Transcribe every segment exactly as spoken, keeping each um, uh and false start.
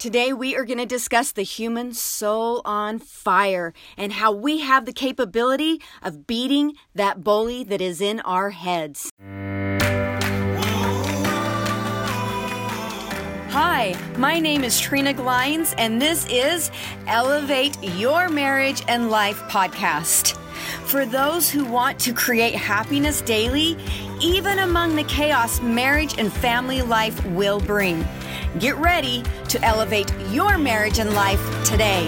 Today we are going to discuss the human soul on fire and how we have the capability of beating that bully that is in our heads. Hi, my name is Trina Glines, and this is Elevate Your Marriage and Life podcast. For those who want to create happiness daily, even among the chaos marriage and family life will bring. Get ready to elevate your marriage and life today.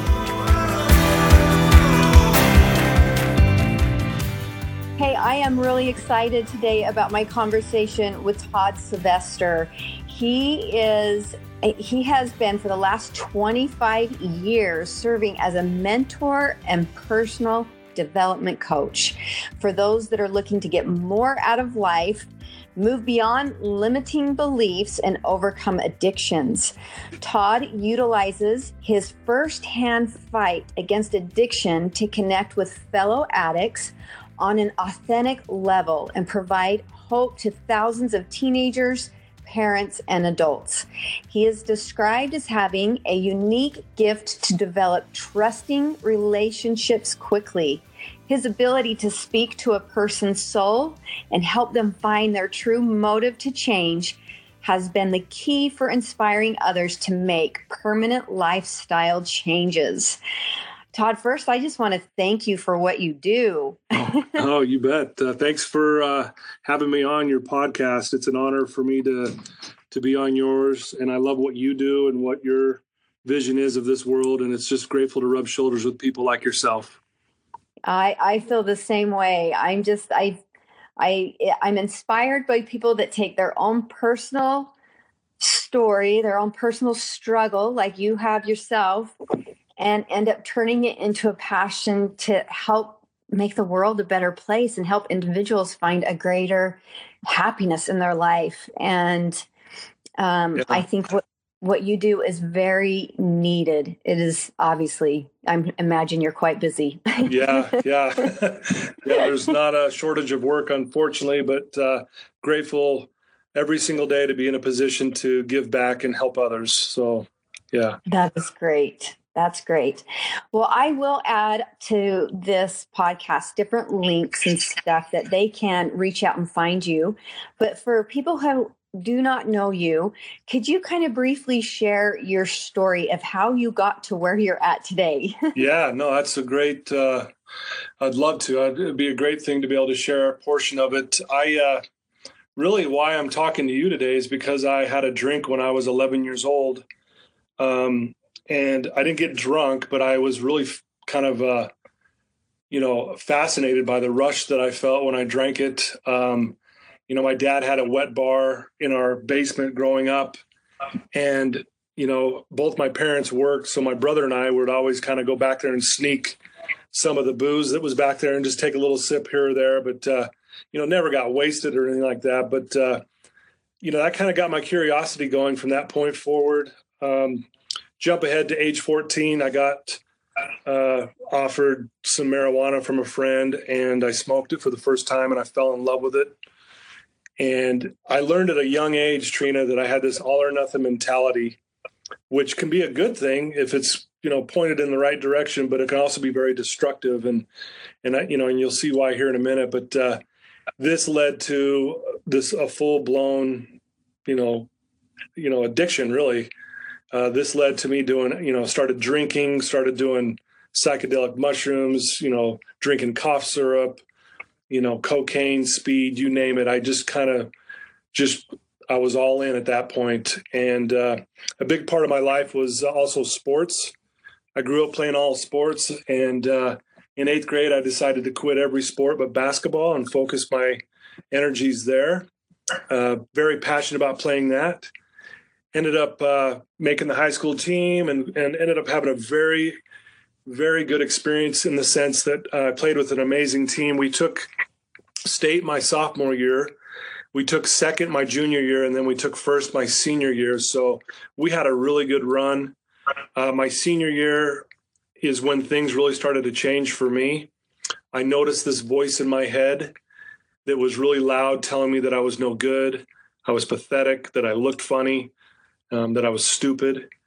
Hey, I am really excited today about my conversation with Todd Sylvester. He is he has been for the last twenty-five years serving as a mentor and personal development coach for those that are looking to get more out of life, move beyond limiting beliefs, and overcome addictions. Todd utilizes his firsthand fight against addiction to connect with fellow addicts on an authentic level and provide hope to thousands of teenagers, parents, and adults. He is described as having a unique gift to develop trusting relationships quickly. His ability to speak to a person's soul and help them find their true motive to change has been the key for inspiring others to make permanent lifestyle changes. Todd, first, I just want to thank you for what you do. Oh, you bet. Uh, thanks for uh, having me on your podcast. It's an honor for me to to be on yours, and I love what you do and what your vision is of this world, and it's just grateful to rub shoulders with people like yourself. I, I feel the same way. I'm just, I, I, I'm inspired by people that take their own personal story, their own personal struggle, like you have yourself, and end up turning it into a passion to help make the world a better place and help individuals find a greater happiness in their life. And um, yeah. I think what, what you do is very needed. It is obviously, I imagine you're quite busy. yeah, yeah. yeah, there's not a shortage of work, unfortunately, but uh, grateful every single day to be in a position to give back and help others. So, yeah. That is great. That's great. Well, I will add to this podcast different links and stuff that they can reach out and find you. But for people who do not know you, could you kind of briefly share your story of how you got to where you're at today? Yeah, no, that's a great, uh, I'd love to. It'd be a great thing to be able to share a portion of it. I uh, really, why I'm talking to you today is because I had a drink when I was eleven years old. Um, and I didn't get drunk, but I was really f- kind of, uh, you know, fascinated by the rush that I felt when I drank it. Um, You know, my dad had a wet bar in our basement growing up, and, you know, both my parents worked. So my brother and I would always kind of go back there and sneak some of the booze that was back there and just take a little sip here or there. But, uh, you know, never got wasted or anything like that. But, uh, you know, that kind of got my curiosity going from that point forward. Um, jump ahead to age fourteen, I got uh, offered some marijuana from a friend, and I smoked it for the first time, and I fell in love with it. And I learned at a young age, Trina, that I had this all or nothing mentality, which can be a good thing if it's, you know, pointed in the right direction, but it can also be very destructive. And, and I, you know, and you'll see why here in a minute, but uh, this led to this, a full blown, you know, you know, addiction really. Uh, this led to me doing, you know, started drinking, started doing psychedelic mushrooms, you know, drinking cough syrup, you know, cocaine, speed, you name it. I just kind of just, I was all in at that point. And uh, a big part of my life was also sports. I grew up playing all sports. And uh, in eighth grade, I decided to quit every sport but basketball and focus my energies there. Uh, very passionate about playing that. Ended up uh, making the high school team and, and ended up having a very, very good experience in the sense that uh, I played with an amazing team. We took state my sophomore year. We took second my junior year, and then we took first my senior year. So we had a really good run. Uh, my senior year is when things really started to change for me. I noticed this voice in my head that was really loud telling me that I was no good, I was pathetic, that I looked funny, um, that I was stupid.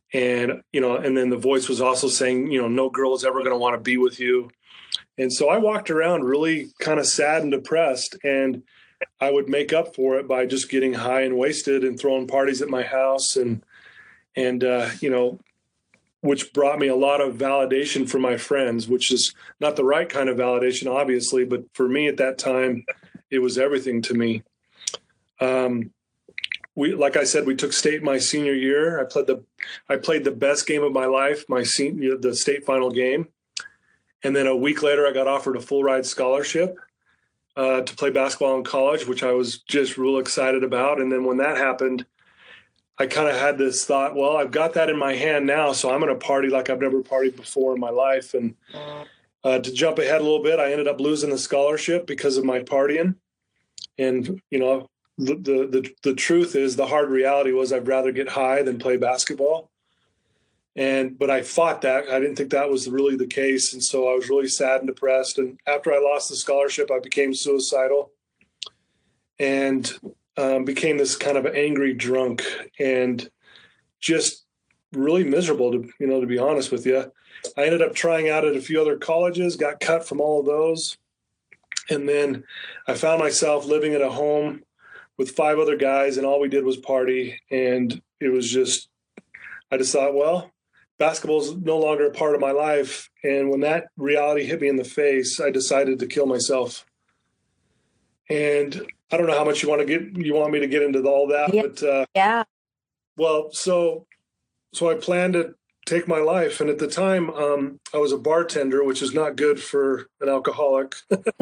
And, you know, and then the voice was also saying, you know, no girl is ever going to want to be with you. And so I walked around really kind of sad and depressed, and I would make up for it by just getting high and wasted and throwing parties at my house. And, and, uh, you know, which brought me a lot of validation from my friends, which is not the right kind of validation, obviously, but for me at that time, it was everything to me. Um, we, like I said, we took state my senior year. I played the, I played the best game of my life, my senior, the state final game. And then a week later, I got offered a full ride scholarship uh, to play basketball in college, which I was just real excited about. And then when that happened, I kind of had this thought, well, I've got that in my hand now, so I'm going to party like I've never partied before in my life. And uh, to jump ahead a little bit, I ended up losing the scholarship because of my partying. And, you know, the, the, the, the truth is, the hard reality was I'd rather get high than play basketball. And, but I fought that. I didn't think that was really the case. And so I was really sad and depressed. And after I lost the scholarship, I became suicidal and um, became this kind of angry drunk and just really miserable, to, you know, to be honest with you. I ended up trying out at a few other colleges, got cut from all of those. And then I found myself living at a home with five other guys, and all we did was party. And it was just, I just thought, well, basketball is no longer a part of my life. And when that reality hit me in the face, I decided to kill myself. And I don't know how much you want to get, you want me to get into all that, yeah. but uh, yeah. Well, so, so I planned to take my life. And at the time, um, I was a bartender, which is not good for an alcoholic,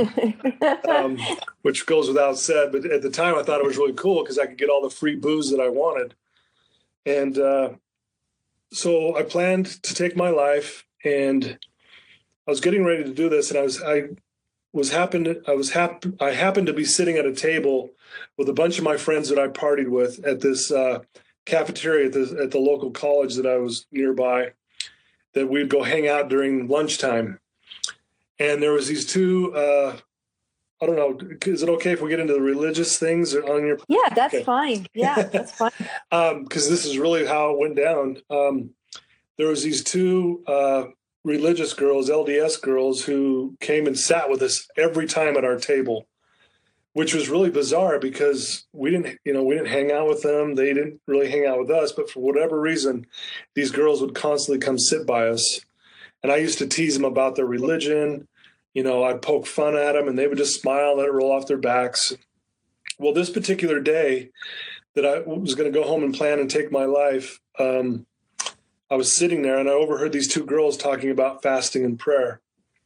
um, which goes without said. But at the time, I thought it was really cool because I could get all the free booze that I wanted. And uh, so I planned to take my life, and I was getting ready to do this. And I was, I was happened, I was hap- I happened to be sitting at a table with a bunch of my friends that I partied with at this uh, cafeteria at the, at the local college that I was nearby, that we'd go hang out during lunchtime. And there was these two, uh, I don't know, is it okay if we get into the religious things on your? Yeah, that's okay. fine. Yeah, that's fine. um, cause this is really how it went down. Um, there was these two uh, religious girls, L D S girls, who came and sat with us every time at our table, which was really bizarre because we didn't, you know, we didn't hang out with them. They didn't really hang out with us, but for whatever reason, these girls would constantly come sit by us. And I used to tease them about their religion. You know, I'd poke fun at them and they would just smile, let it roll off their backs. Well, this particular day that I was going to go home and plan and take my life, um, I was sitting there and I overheard these two girls talking about fasting and prayer.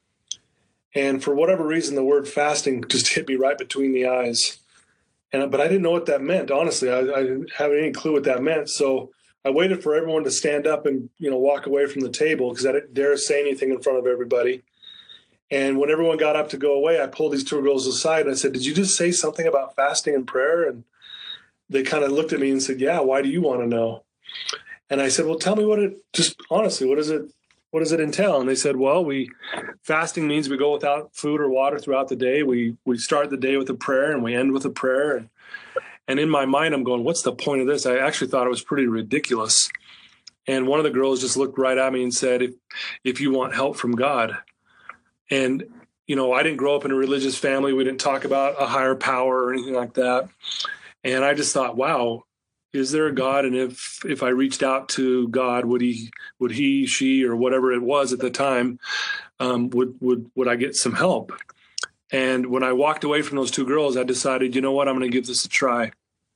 And for whatever reason, the word fasting just hit me right between the eyes. And but I didn't know what that meant. Honestly, I, I didn't have any clue what that meant. So I waited for everyone to stand up and, you know, walk away from the table because I didn't dare say anything in front of everybody. And when everyone got up to go away, I pulled these two girls aside and I said, "Did you just say something about fasting and prayer?" And they kind of looked at me and said, "Yeah, why do you want to know?" And I said, "Well, tell me what it, just honestly, what is it? What does it entail?" And they said, "Well, we fasting means we go without food or water throughout the day. We we start the day with a prayer and we end with a prayer." And, and in my mind, I'm going, what's the point of this? I actually thought it was pretty ridiculous. And one of the girls just looked right at me and said, if, if you want help from God. And, you know, I didn't grow up in a religious family. We didn't talk about a higher power or anything like that. And I just thought, wow, is there a God? And if, if I reached out to God, would he, would he, she, or whatever it was at the time, um, would, would, would I get some help? And when I walked away from those two girls, I decided, you know what, I'm going to give this a try.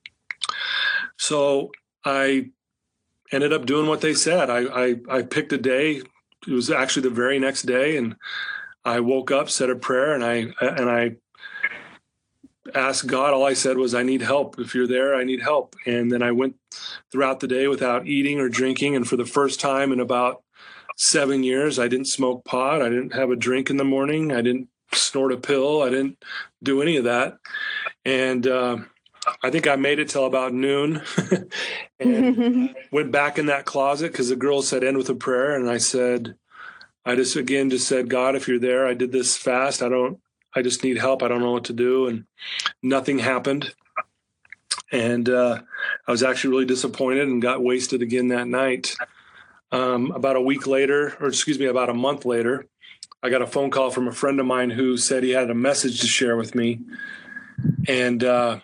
So I ended up doing what they said. I, I, I picked a day. It was actually the very next day. And I woke up, said a prayer, and I, and I, asked God. All I said was, I need help. If you're there, I need help. And then I went throughout the day without eating or drinking. And for the first time in about seven years, I didn't smoke pot. I didn't have a drink in the morning. I didn't snort a pill. I didn't do any of that. And uh, I think I made it till about noon and went back in that closet because the girl said, end with a prayer. And I said, I just, again, just said, God, if you're there, I did this fast. I don't, I just need help. I don't know what to do. And nothing happened. And uh, I was actually really disappointed and got wasted again that night. um, about a week later, or excuse me, about a month later, I got a phone call from a friend of mine who said he had a message to share with me. And uh,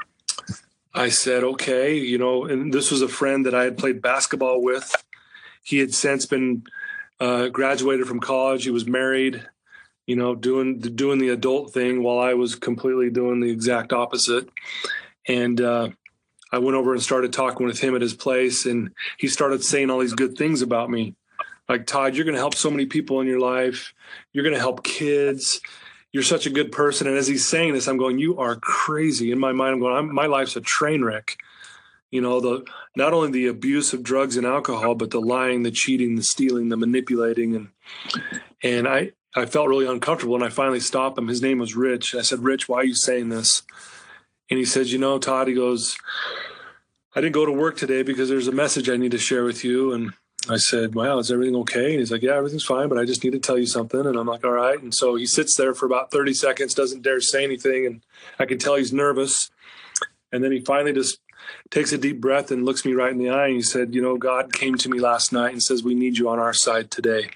I said, okay, you know, and this was a friend that I had played basketball with. He had since been uh, graduated from college. He was married, you know, doing doing the adult thing while I was completely doing the exact opposite. And uh, I went over and started talking with him at his place, and he started saying all these good things about me. Like, Todd, you're going to help so many people in your life. You're going to help kids. You're such a good person. And as he's saying this, I'm going, you are crazy. In my mind, I'm going, I'm, my life's a train wreck. You know, the not only the abuse of drugs and alcohol, but the lying, the cheating, the stealing, the manipulating. And and I, I felt really uncomfortable. And I finally stopped him. His name was Rich. I said, Rich, why are you saying this? And he says, you know, Todd, he goes, I didn't go to work today because there's a message I need to share with you. And I said, wow, is everything okay? And he's like, yeah, everything's fine, but I just need to tell you something. And I'm like, all right. And so he sits there for about thirty seconds, doesn't dare say anything. And I can tell he's nervous. And then he finally just takes a deep breath and looks me right in the eye. And he said, you know, God came to me last night and says, we need you on our side today.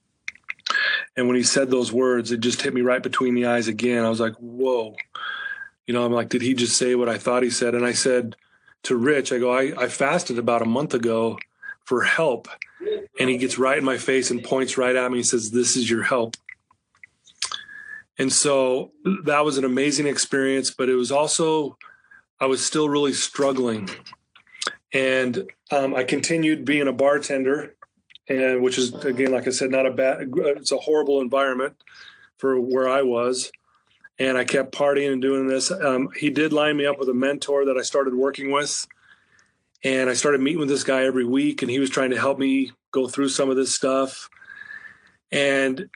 And when he said those words, it just hit me right between the eyes again. I was like, whoa. You know, I'm like, did he just say what I thought he said? And I said to Rich, I go, I, I fasted about a month ago for help. And he gets right in my face and points right at me and says, this is your help. And so that was an amazing experience, but it was also, I was still really struggling. And um, I continued being a bartender, and which is, again, like I said, not a bad, it's a horrible environment for where I was. And I kept partying and doing this. Um, he did line me up with a mentor that I started working with. And I started meeting with this guy every week, and he was trying to help me go through some of this stuff. And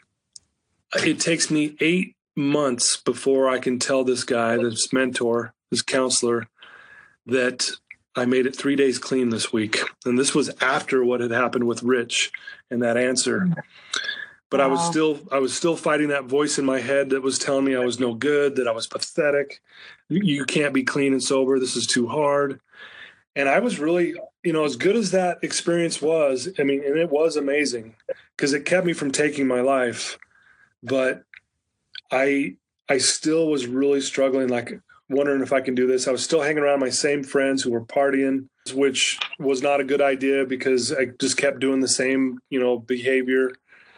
it takes me eight months before I can tell this guy, this mentor, this counselor, that I made it three days clean this week. And this was after what had happened with Rich and that answer. But wow. I was still, I was still fighting that voice in my head that was telling me I was no good, that I was pathetic. You can't be clean and sober. This is too hard. And I was really, you know, as good as that experience was, I mean, and it was amazing because it kept me from taking my life. But I, I still was really struggling, like wondering if I can do this. I was still hanging around my same friends who were partying, which was not a good idea because I just kept doing the same, you know, behavior.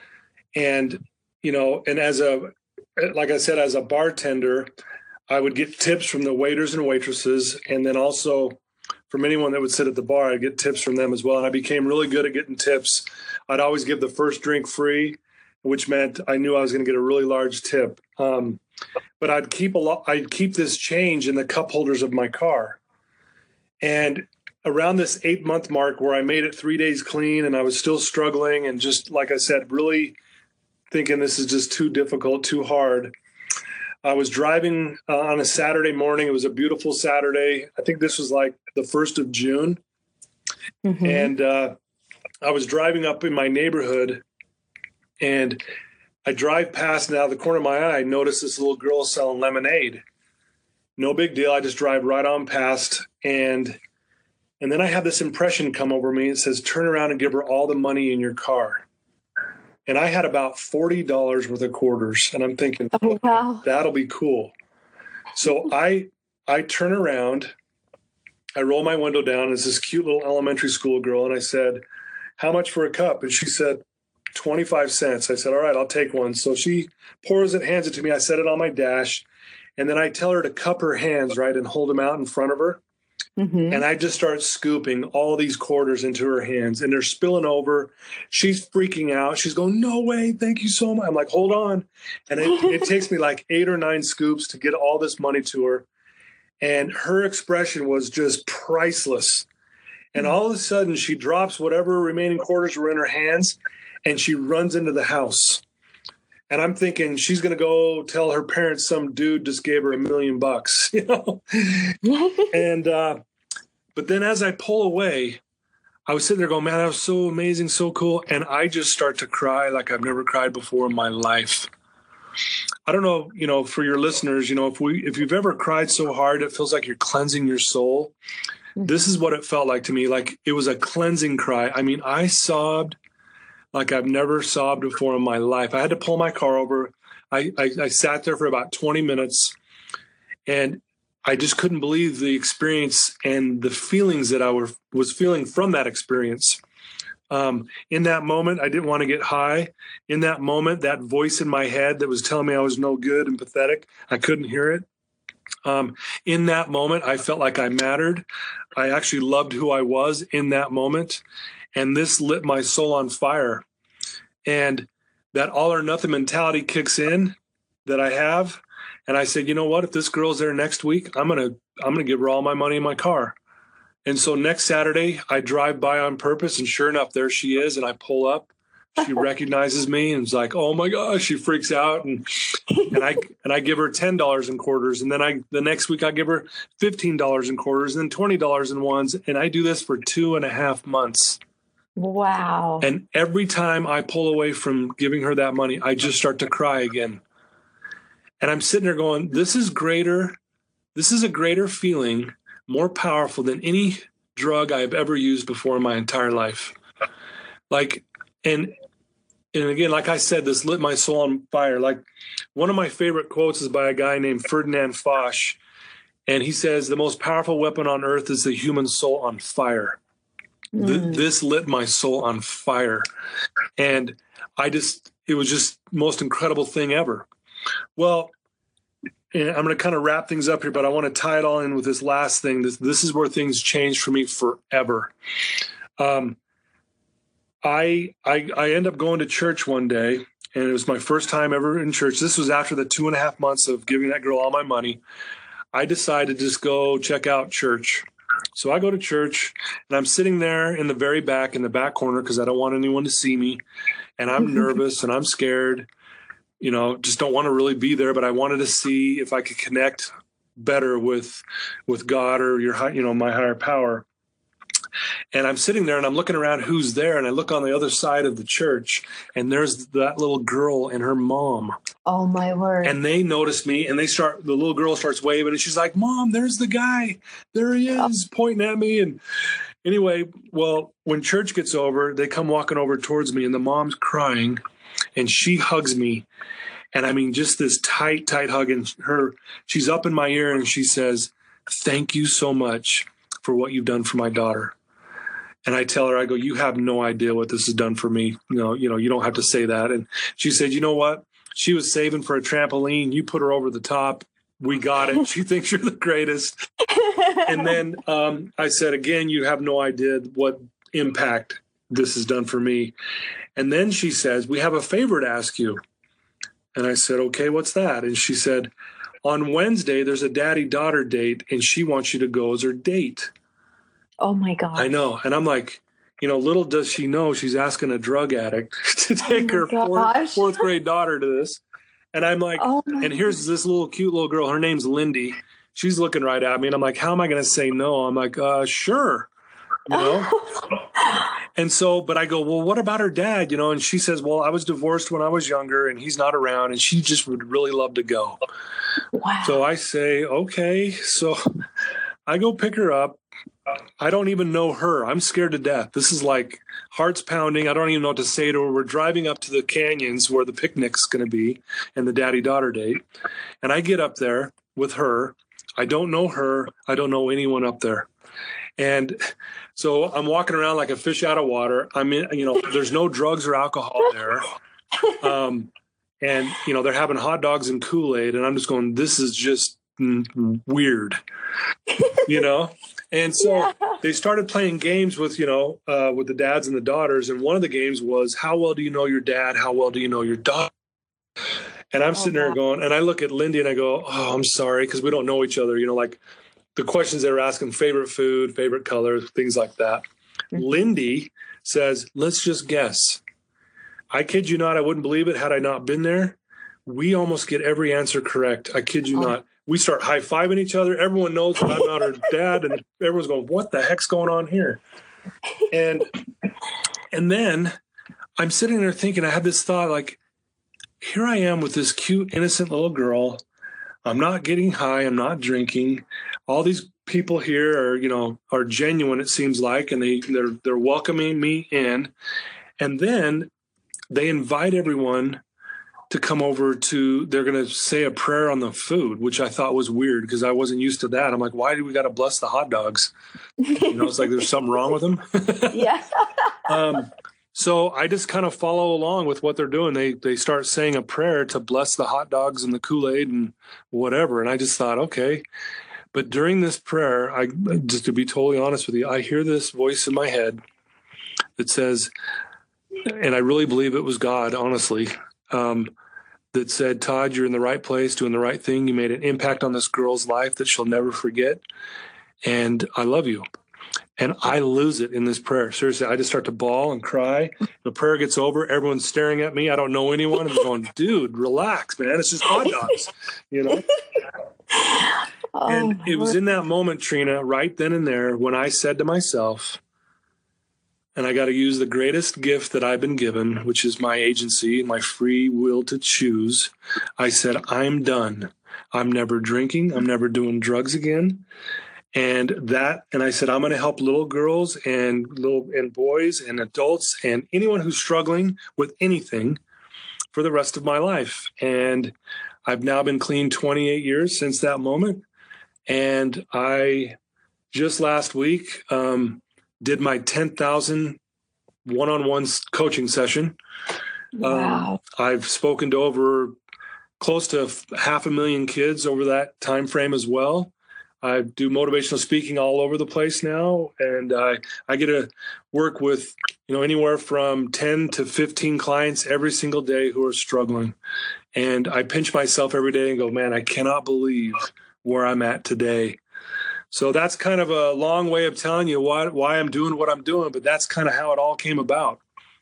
And, you know, and as a, like I said, as a bartender, I would get tips from the waiters and waitresses. And then also from anyone that would sit at the bar, I'd get tips from them as well. And I became really good at getting tips. I'd always give the first drink free, which meant I knew I was going to get a really large tip. Um, but I'd keep a lot, I'd keep this change in the cup holders of my car. And around this eight month mark where I made it three days clean and I was still struggling and just, like I said, really thinking this is just too difficult, too hard. I was driving uh, on a Saturday morning. It was a beautiful Saturday. I think this was like the first of June. Mm-hmm. And uh, I was driving up in my neighborhood, and I drive past, and out of the corner of my eye, I noticed this little girl selling lemonade. No big deal. I just drive right on past. And and then I have this impression come over me. It says, turn around and give her all the money in your car. And I had about forty dollars worth of quarters. And I'm thinking, oh, wow, that'll be cool. So I I turn around, I roll my window down. It's this cute little elementary school girl. And I said, how much for a cup? And she said, twenty-five cents. I said, all right, I'll take one. So she pours it, hands it to me. I set it on my dash. And then I tell her to cup her hands, right, and hold them out in front of her. Mm-hmm. And I just start scooping all these quarters into her hands, and they're spilling over. She's freaking out. She's going, no way. Thank you so much. I'm like, hold on. And it, it takes me like eight or nine scoops to get all this money to her. And her expression was just priceless. And all of a sudden she drops whatever remaining quarters were in her hands, and she runs into the house. And I'm thinking she's going to go tell her parents some dude just gave her a million bucks, you know? and, uh, but then as I pull away, I was sitting there going, man, that was so amazing, so cool. And I just start to cry like I've never cried before in my life. I don't know, you know, for your listeners, you know, if we, if you've ever cried so hard, it feels like you're cleansing your soul. This is what it felt like to me. Like it was a cleansing cry. I mean, I sobbed like I've never sobbed before in my life. I had to pull my car over. I, I, I sat there for about twenty minutes, and I just couldn't believe the experience and the feelings that I were, was feeling from that experience. Um, in that moment, I didn't want to get high. In that moment, that voice in my head that was telling me I was no good and pathetic, I couldn't hear it. Um, in that moment, I felt like I mattered. I actually loved who I was in that moment. And this lit my soul on fire. And that all or nothing mentality kicks in that I have. And I said, you know what? If this girl's there next week, I'm going to, I'm going to give her all my money in my car. And so next Saturday I drive by on purpose, and sure enough, there she is. And I pull up, she recognizes me and is like, oh my gosh, she freaks out. And, and I, and I give her ten dollars in quarters. And then I, the next week I give her fifteen dollars in quarters and then twenty dollars in ones. And I do this for two and a half months. Wow. And every time I pull away from giving her that money, I just start to cry again. And I'm sitting there going, this is greater. This is a greater feeling, more powerful than any drug I've ever used before in my entire life. Like, and, and again, like I said, this lit my soul on fire. Like one of my favorite quotes is by a guy named Ferdinand Foch. And he says, the most powerful weapon on earth is the human soul on fire. Mm. Th- this lit my soul on fire. And I just, it was just the most incredible thing ever. Well, and I'm going to kind of wrap things up here, but I want to tie it all in with this last thing. This, this is where things changed for me forever. Um, I, I I end up going to church one day, and it was my first time ever in church. This was after the two and a half months of giving that girl all my money. I decided to just go check out church. So I go to church, and I'm sitting there in the very back, in the back corner, because I don't want anyone to see me. And I'm nervous, and I'm scared. You know, just don't want to really be there, but I wanted to see if I could connect better with with God or your, you know, my higher power. And I'm sitting there and I'm looking around who's there, and I look on the other side of the church, and there's that little girl and her mom. Oh my word. And they notice me, and they start, the little girl starts waving, and she's like, Mom, there's the guy. There he is, oh. pointing at me. And anyway, well, when church gets over, they come walking over towards me, and the mom's crying, and she hugs me. And I mean, just this tight, tight hug. And her, she's up in my ear, and she says, thank you so much for what you've done for my daughter. And I tell her, I go, you have no idea what this has done for me. You know, you know, you don't have to say that. And she said, you know what? She was saving for a trampoline. You put her over the top. We got it. She thinks you're the greatest. And then um, I said, again, you have no idea what impact this has done for me. And then she says, we have a favor to ask you. And I said, okay, what's that? And she said, on Wednesday, there's a daddy-daughter date, and she wants you to go as her date. Oh, my God. I know. And I'm like, you know, little does she know she's asking a drug addict to take oh her fourth, fourth grade daughter to this. And I'm like, oh and here's this little cute little girl. Her name's Lindy. She's looking right at me. And I'm like, how am I going to say no? I'm like, uh, sure. You know? And so, but I go, well, what about her dad? You know, and she says, well, I was divorced when I was younger, and he's not around, and she just would really love to go. Wow. So I say, okay. So I go pick her up. I don't even know her. I'm scared to death. This is like heart's pounding. I don't even know what to say to her. We're driving up to the canyons where the picnic's going to be and the daddy-daughter date. And I get up there with her. I don't know her. I don't know anyone up there. And so I'm walking around like a fish out of water. I'm in, you know, there's no drugs or alcohol there. Um, and, you know, they're having hot dogs and Kool-Aid. And I'm just going, this is just mm, weird, you know? And so yeah. They started playing games with, you know, uh, with the dads and the daughters. And one of the games was, how well do you know your dad? How well do you know your daughter? And I'm oh, sitting there God. going, and I look at Lindy and I go, oh, I'm sorry, because we don't know each other. You know, like the questions they were asking, favorite food, favorite colors, things like that. Mm-hmm. Lindy says, let's just guess. I kid you not, I wouldn't believe it had I not been there. We almost get every answer correct. I kid you oh. not. We start high-fiving each other. Everyone knows that I'm not her dad, and everyone's going, what the heck's going on here? And and then I'm sitting there thinking, I had this thought, like, here I am with this cute, innocent little girl. I'm not getting high. I'm not drinking. All these people here are, you know, are genuine, it seems like, and they, they're, they're welcoming me in. And then they invite everyone to come over to, they're going to say a prayer on the food, which I thought was weird because I wasn't used to that. I'm like, why do we got to bless the hot dogs? You know, it's like there's something wrong with them. Yeah. um, so I just kind of follow along with what they're doing. They they start saying a prayer to bless the hot dogs and the Kool-Aid and whatever. And I just thought, okay. But during this prayer, I just to be totally honest with you, I hear this voice in my head that says, and I really believe it was God, honestly, um, that said, Todd, you're in the right place, doing the right thing. You made an impact on this girl's life that she'll never forget. And I love you. And I lose it in this prayer. Seriously, I just start to bawl and cry. The prayer gets over. Everyone's staring at me. I don't know anyone. I'm going, dude, relax, man. It's just hot dogs, you know? Oh, and it was in that moment, Trina, right then and there, when I said to myself, and I got to use the greatest gift that I've been given, which is my agency, my free will to choose. I said, I'm done. I'm never drinking. I'm never doing drugs again. And that, and I said, I'm going to help little girls and little and boys and adults and anyone who's struggling with anything for the rest of my life. And I've now been clean twenty-eight years since that moment. And I just last week um, did my ten thousand one-on-one coaching session. wow. Um, I've spoken to over close to half a million kids over that time frame as well. I do motivational speaking all over the place now, and I I get to work with, you know, anywhere from ten to fifteen clients every single day who are struggling. And I pinch myself every day and go, man, I cannot believe where I'm at today. So that's kind of a long way of telling you why why I'm doing what I'm doing, but that's kind of how it all came about.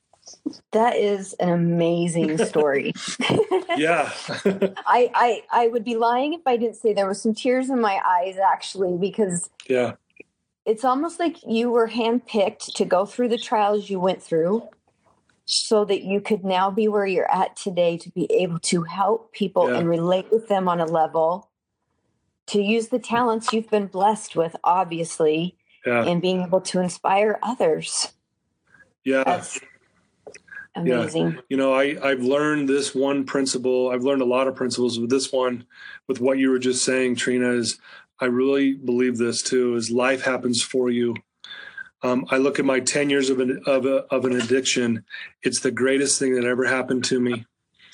That is an amazing story. Yeah. I, I I would be lying if I didn't say there were some tears in my eyes, actually, because Yeah. it's almost like you were handpicked to go through the trials you went through so that you could now be where you're at today, to be able to help people Yeah. and relate with them on a level, to use the talents you've been blessed with, obviously, Yeah. and being able to inspire others. Yeah. That's amazing. You know, I, I've learned this one principle. I've learned a lot of principles, but this one, with what you were just saying, Trina, is I really believe this too, is life happens for you. Um, I look at my ten years of an, of, a, of an addiction. It's the greatest thing that ever happened to me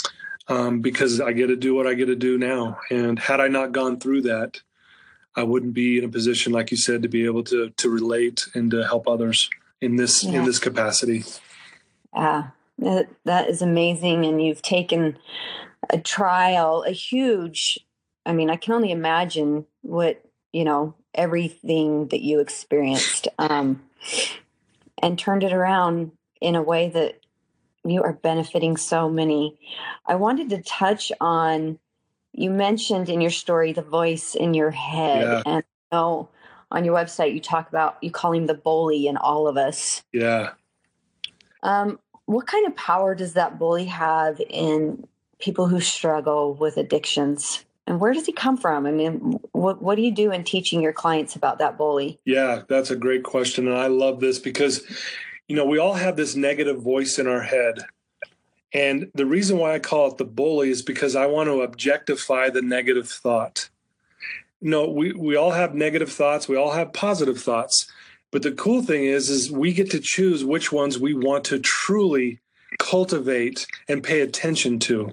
um, because I get to do what I get to do now. And had I not gone through that, I wouldn't be in a position, like you said, to be able to to relate and to help others in this Yeah. in this capacity. Yeah, that, that is amazing. And you've taken a trial, a huge, I mean, I can only imagine what, you know, everything that you experienced, um, and turned it around in a way that you are benefiting so many. I wanted to touch on, you mentioned in your story, the voice in your head. Yeah. And you know, on your website, you talk about, you call him the bully in all of us. Yeah. Um, what kind of power does that bully have in people who struggle with addictions? And where does he come from? I mean, what what do you do in teaching your clients about that bully? Yeah, that's a great question. And I love this because, you know, we all have this negative voice in our head. And the reason why I call it the bully is because I want to objectify the negative thought. You know, we, we all have negative thoughts. We all have positive thoughts. But the cool thing is, is we get to choose which ones we want to truly cultivate and pay attention to.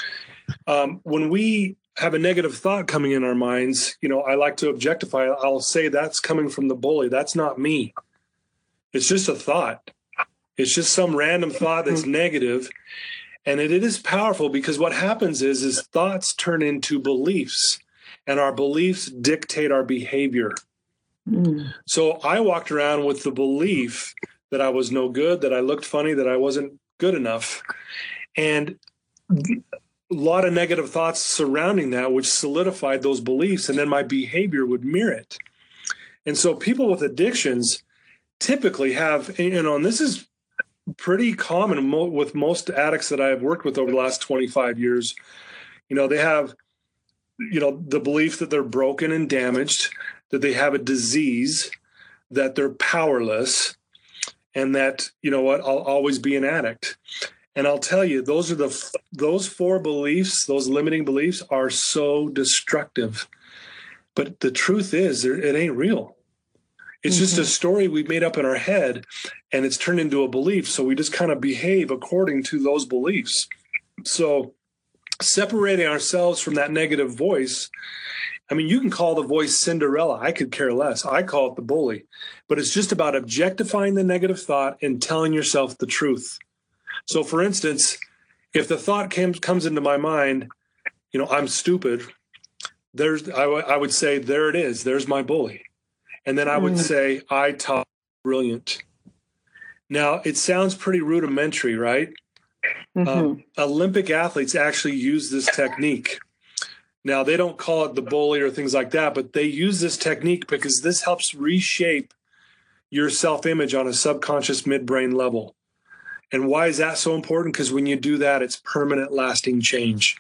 Um, when we have a negative thought coming in our minds, you know, I like to objectify. I'll say that's coming from the bully. That's not me. It's just a thought. It's just some random thought that's negative. And it, it is powerful because what happens is, is thoughts turn into beliefs, and our beliefs dictate our behavior. Mm. So I walked around with the belief that I was no good, that I looked funny, that I wasn't good enough. And a lot of negative thoughts surrounding that, which solidified those beliefs, and then my behavior would mirror it. And so people with addictions typically have, you know, and this is pretty common mo- with most addicts that I've worked with over the last twenty-five years. You know, they have you know, the belief that they're broken and damaged, that they have a disease, that they're powerless, and that, you know what, I'll always be an addict. And I'll tell you, those are the those four beliefs, those limiting beliefs are so destructive. But the truth is, it ain't real. It's mm-hmm. just a story we've made up in our head, and it's turned into a belief. So we just kind of behave according to those beliefs. So separating ourselves from that negative voice, I mean, you can call the voice Cinderella. I could care less. I call it the bully. But it's just about objectifying the negative thought and telling yourself the truth. So, for instance, if the thought came, comes into my mind, you know, I'm stupid, there's, I, w- I would say, there it is. There's my bully. And then I would mm. say, I taught brilliant. Now, it sounds pretty rudimentary, right? Mm-hmm. Um, Olympic athletes actually use this technique. Now, they don't call it the bully or things like that, but they use this technique because this helps reshape your self-image on a subconscious midbrain level. And why is that so important? Because when you do that, it's permanent, lasting change.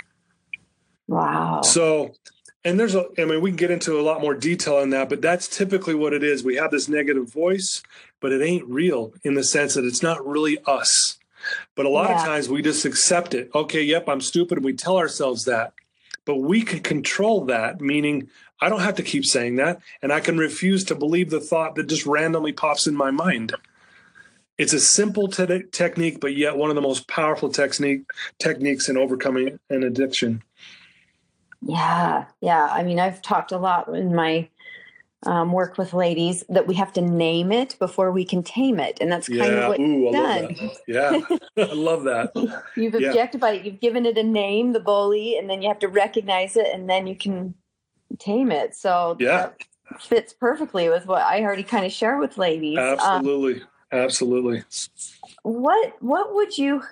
Wow. So, and there's a, I mean, we can get into a lot more detail in that, but that's typically what it is. We have this negative voice, but it ain't real in the sense that it's not really us. But a lot yeah. of times we just accept it. Okay, yep, I'm stupid. And we tell ourselves that. But we can control that, meaning I don't have to keep saying that, and I can refuse to believe the thought that just randomly pops in my mind. It's a simple te- technique, but yet one of the most powerful technique techniques in overcoming an addiction. Yeah, yeah. I mean, I've talked a lot in my um, work with ladies that we have to name it before we can tame it, and that's kind yeah. of what Ooh, you've I done. Love that. Yeah, I love that. You've yeah. objectified it. You've given it a name, the bully, and then you have to recognize it, and then you can tame it. So yeah, that fits perfectly with what I already kind of share with ladies. Absolutely, um, absolutely. What What would you?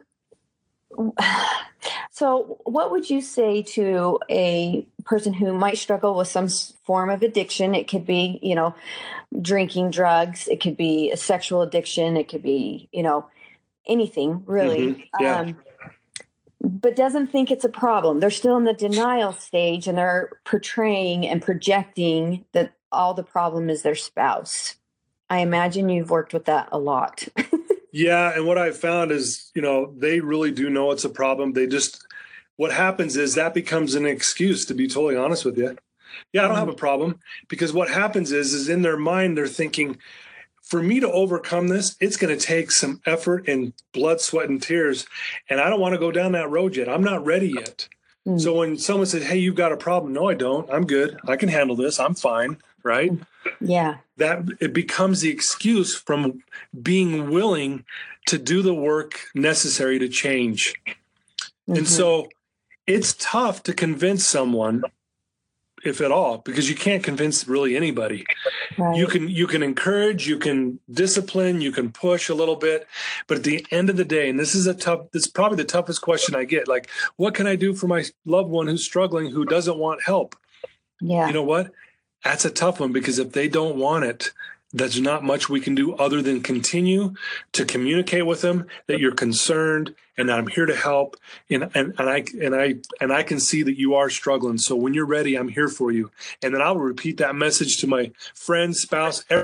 So, what would you say to a person who might struggle with some form of addiction? It could be, you know, drinking drugs. It could be a sexual addiction. It could be, you know, anything really. Mm-hmm. Yeah. Um, but doesn't think it's a problem. They're still in the denial stage, and they're portraying and projecting that all the problem is their spouse. I imagine you've worked with that a lot. Yeah. And what I've found is, you know, they really do know it's a problem. They just, what happens is that becomes an excuse, to be totally honest with you. Yeah, I don't have a problem, because what happens is, is in their mind, they're thinking, for me to overcome this, it's going to take some effort and blood, sweat, and tears. And I don't want to go down that road yet. I'm not ready yet. Mm. So when someone says, hey, you've got a problem. No, I don't. I'm good. I can handle this. I'm fine. Right? Yeah. That it becomes the excuse from being willing to do the work necessary to change. Mm-hmm. And so it's tough to convince someone, if at all, because you can't convince really anybody. Right. You can you can encourage, you can discipline, you can push a little bit, but at the end of the day, and this is a tough, this is probably the toughest question I get, like, what can I do for my loved one who's struggling, who doesn't want help? Yeah. You know what? That's a tough one, because if they don't want it, there's not much we can do other than continue to communicate with them that you're concerned and that I'm here to help. And, and, and I, and I, and I can see that you are struggling. So when you're ready, I'm here for you. And then I will repeat that message to my friends, spouse, everyone.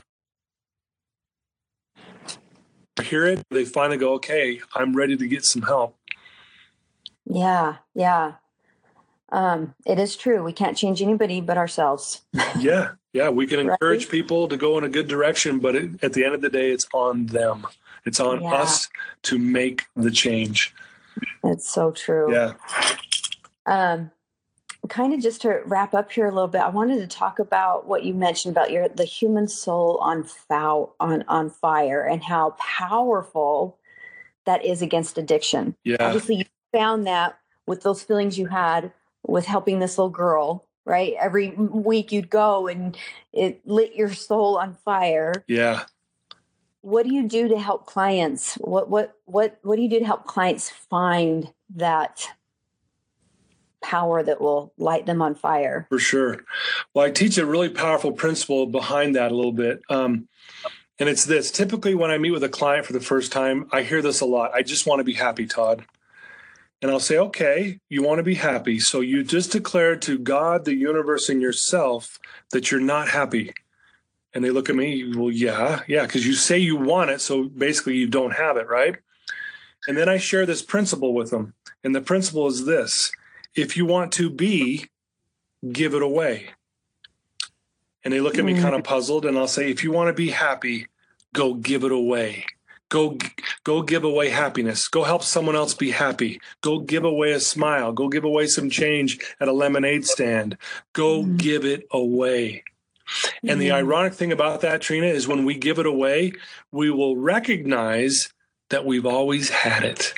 Hear it. They finally go, okay, I'm ready to get some help. Yeah. Yeah. Um, it is true. We can't change anybody but ourselves. Yeah. Yeah. We can encourage right? people to go in a good direction, but it, at the end of the day, it's on them. It's on yeah. us to make the change. It's so true. Yeah. Um, kind of just to wrap up here a little bit, I wanted to talk about what you mentioned about your, the human soul on foul, on, on fire, and how powerful that is against addiction. Yeah. Obviously you found that with those feelings you had with helping this little girl, right? Every week you'd go and it lit your soul on fire. Yeah. What do you do to help clients? What, what, what, what do you do to help clients find that power that will light them on fire? For sure. Well, I teach a really powerful principle behind that a little bit. Um, and it's this: typically when I meet with a client for the first time, I hear this a lot. I just want to be happy, Todd. And I'll say, okay, you want to be happy. So you just declare to God, the universe, and yourself that you're not happy. And they look at me, well, yeah, yeah, because you say you want it. So basically you don't have it, right? And then I share this principle with them. And the principle is this: if you want to be, give it away. And they look at me kind of puzzled. And I'll say, if you want to be happy, go give it away. Go, go give away happiness. Go help someone else be happy. Go give away a smile. Go give away some change at a lemonade stand. Go mm. give it away. And mm. the ironic thing about that, Trina, is when we give it away, we will recognize that we've always had it.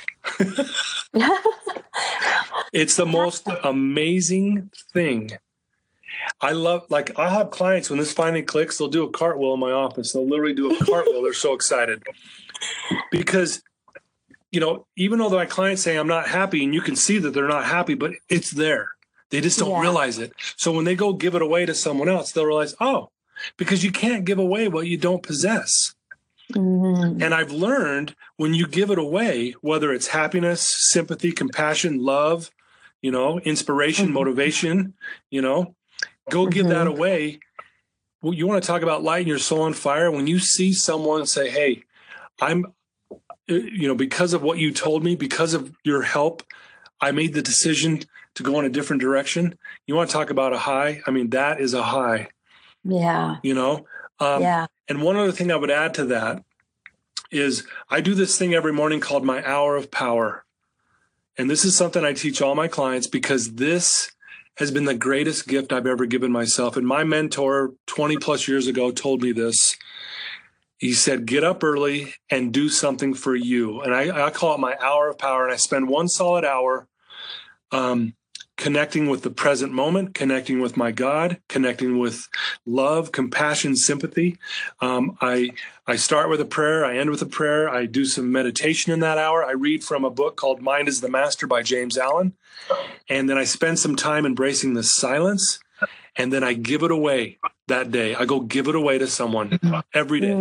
It's the most amazing thing. I love, like, I have clients, when this finally clicks, they'll do a cartwheel in my office. They'll literally do a cartwheel. They're so excited. Because, you know, even though my clients say I'm not happy, and you can see that they're not happy, but it's there. They just don't yeah. realize it. So when they go give it away to someone else, they'll realize, oh, because you can't give away what you don't possess. Mm-hmm. And I've learned when you give it away, whether it's happiness, sympathy, compassion, love, you know, inspiration, mm-hmm. motivation, you know, go mm-hmm. give that away. Well, you want to talk about lighting your soul on fire? When you see someone say, hey, I'm, you know, because of what you told me, because of your help, I made the decision to go in a different direction. You want to talk about a high? I mean, that is a high. Yeah. You know? Um, yeah. And one other thing I would add to that is I do this thing every morning called my hour of power. And this is something I teach all my clients because this has been the greatest gift I've ever given myself. And my mentor twenty plus years ago told me this. He said, get up early and do something for you. And I, I call it my hour of power. And I spend one solid hour um, connecting with the present moment, connecting with my God, connecting with love, compassion, sympathy. Um, I I start with a prayer. I end with a prayer. I do some meditation in that hour. I read from a book called Mind is the Master by James Allen. And then I spend some time embracing the silence. And then I give it away that day. I go give it away to someone every day.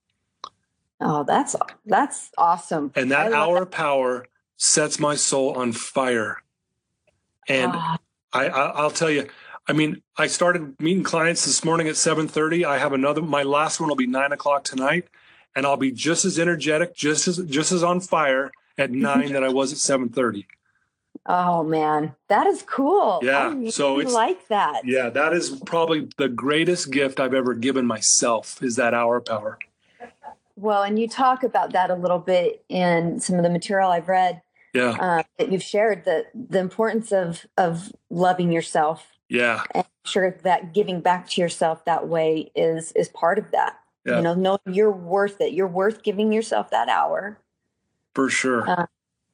Oh, that's that's awesome. And that hour of power sets my soul on fire. And ah. I, I, I'll tell you, I mean, I started meeting clients this morning at seven thirty. I have another, my last one will be nine o'clock tonight. And I'll be just as energetic, just as, just as on fire at nine that I was at seven thirty. Oh man, that is cool. Yeah. I really so it's like that. Yeah. That is probably the greatest gift I've ever given myself, is that hour of power. Well, and you talk about that a little bit in some of the material I've read. Yeah. Uh, that you've shared, the the importance of of loving yourself. Yeah. And I'm sure that giving back to yourself that way is is part of that. Yeah. You know, knowing you're worth it. You're worth giving yourself that hour. For sure. Uh,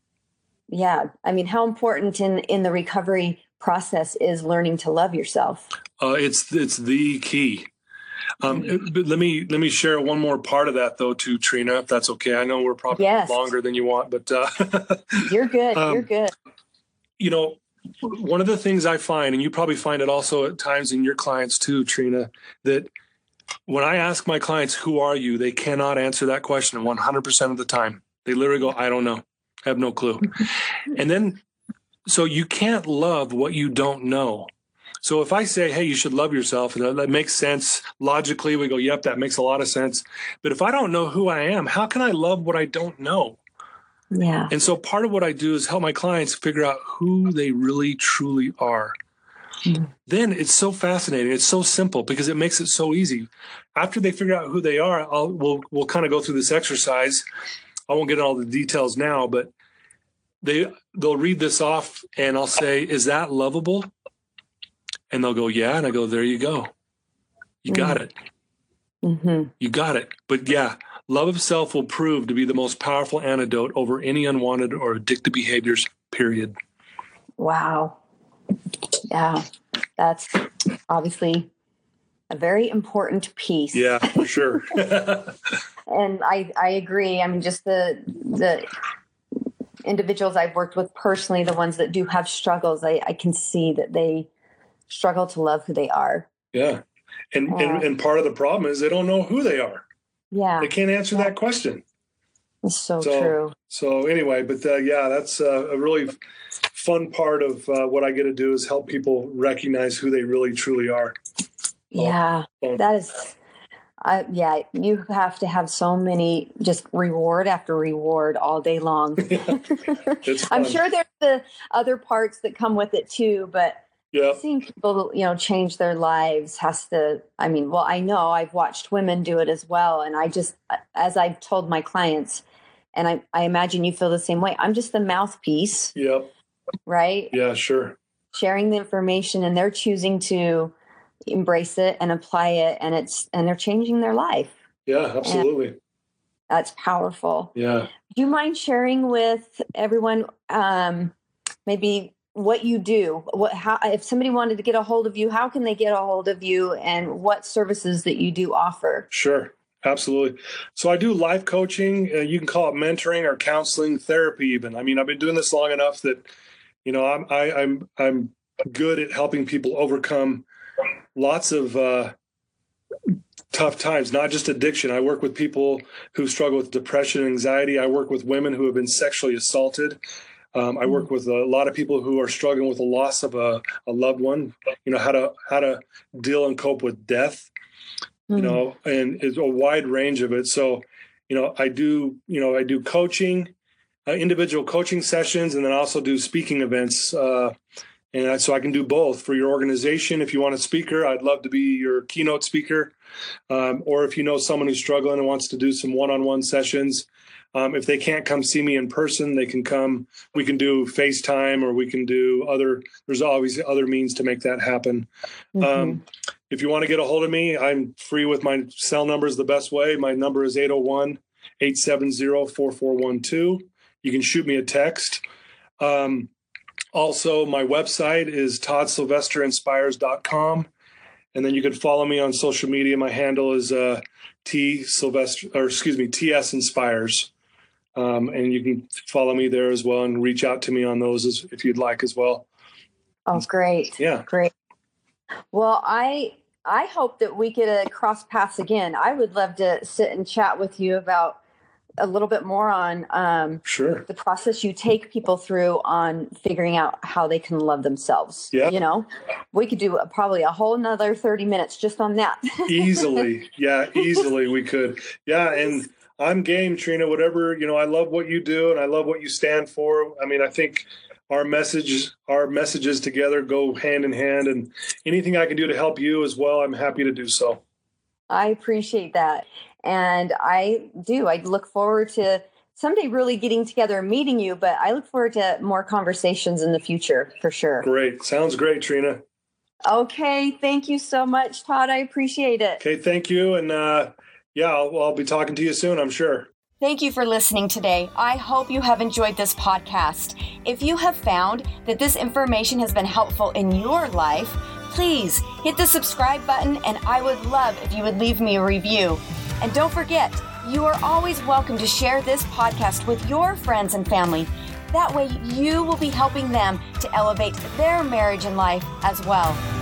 yeah. I mean, how important in, in the recovery process is learning to love yourself? Uh, it's it's the key. Um, but let me let me share one more part of that, though, too, Trina, if that's okay. I know we're probably yes. longer than you want, but uh, you're good. um, You're good. You know, one of the things I find, and you probably find it also at times in your clients too, Trina, that when I ask my clients, "Who are you?" they cannot answer that question one hundred percent of the time. They literally go, "I don't know. I have no clue." And then, so you can't love what you don't know. So if I say, hey, you should love yourself, and that makes sense logically, we go, yep, that makes a lot of sense. But if I don't know who I am, how can I love what I don't know? Yeah. And so part of what I do is help my clients figure out who they really, truly are. Mm-hmm. Then it's so fascinating. It's so simple because it makes it so easy. After they figure out who they are, I'll, we'll we'll kind of go through this exercise. I won't get into all the details now, but they they'll read this off, and I'll say, is that lovable? And they'll go, yeah. And I go, there you go. You got mm-hmm. it. Mm-hmm. You got it. But yeah, love of self will prove to be the most powerful antidote over any unwanted or addictive behaviors, period. Wow. Yeah, that's obviously a very important piece. Yeah, for sure. And I, I agree. I mean, just the the individuals I've worked with personally, the ones that do have struggles, I, I can see that they struggle to love who they are. Yeah. And, uh, and and part of the problem is they don't know who they are. Yeah. They can't answer yeah. that question. It's so, so true. So anyway, but uh, yeah, that's uh, a really fun part of uh, what I get to do is help people recognize who they really truly are. Yeah, so, that is, uh, yeah, you have to have so many just reward after reward all day long. Yeah, it's I'm fun. sure there's the other parts that come with it too, but yeah. seeing people, you know, change their lives has to, I mean, well, I know I've watched women do it as well. And I just, as I've told my clients, and I, I imagine you feel the same way, I'm just the mouthpiece. Yep. Right? Yeah, sure. Sharing the information, and they're choosing to embrace it and apply it, and it's, and they're changing their life. Yeah, absolutely. And that's powerful. Yeah. Do you mind sharing with everyone, um, maybe what you do, what, how, if somebody wanted to get a hold of you, how can they get a hold of you, and what services that you do offer? Sure. Absolutely. So I do life coaching. Uh, you can call it mentoring or counseling, therapy even. I mean, I've been doing this long enough that, you know, I'm, I, I'm, I'm good at helping people overcome lots of uh, tough times, not just addiction. I work with people who struggle with depression and anxiety. I work with women who have been sexually assaulted. Um, I work with a lot of people who are struggling with the loss of a, a loved one, you know, how to, how to deal and cope with death, mm-hmm. you know, and it's a wide range of it. So, you know, I do, you know, I do coaching, uh, individual coaching sessions, and then also do speaking events. Uh, and I, so I can do both for your organization. If you want a speaker, I'd love to be your keynote speaker. Um, or if you know someone who's struggling and wants to do some one-on-one sessions, Um, if they can't come see me in person, they can come, we can do FaceTime, or we can do other, there's always other means to make that happen. Mm-hmm. Um, if you want to get a hold of me, I'm free with my cell numbers the best way. My number is eight oh one, eight seven zero, four four one two. You can shoot me a text. Um, also, my website is todd sylvester inspires dot com. And then you can follow me on social media. My handle is uh, T Sylvester, or excuse me, T S Inspires. Um, and you can follow me there as well and reach out to me on those as, if you'd like as well. Oh, great. Yeah. Great. Well, I I hope that we get to cross paths again. I would love to sit and chat with you about a little bit more on um, sure. the process you take people through on figuring out how they can love themselves. Yeah. You know, we could do a, probably a whole nother thirty minutes just on that. Easily. Yeah, easily we could. Yeah. And I'm game, Trina, whatever, you know, I love what you do and I love what you stand for. I mean, I think our message, our messages together go hand in hand, and anything I can do to help you as well, I'm happy to do so. I appreciate that. And I do. I look forward to someday really getting together and meeting you, but I look forward to more conversations in the future for sure. Great. Sounds great, Trina. Okay. Thank you so much, Todd. I appreciate it. Okay. Thank you. And uh, yeah, I'll, I'll be talking to you soon, I'm sure. Thank you for listening today. I hope you have enjoyed this podcast. If you have found that this information has been helpful in your life, please hit the subscribe button, and I would love if you would leave me a review. And don't forget, you are always welcome to share this podcast with your friends and family. That way you will be helping them to elevate their marriage and life as well.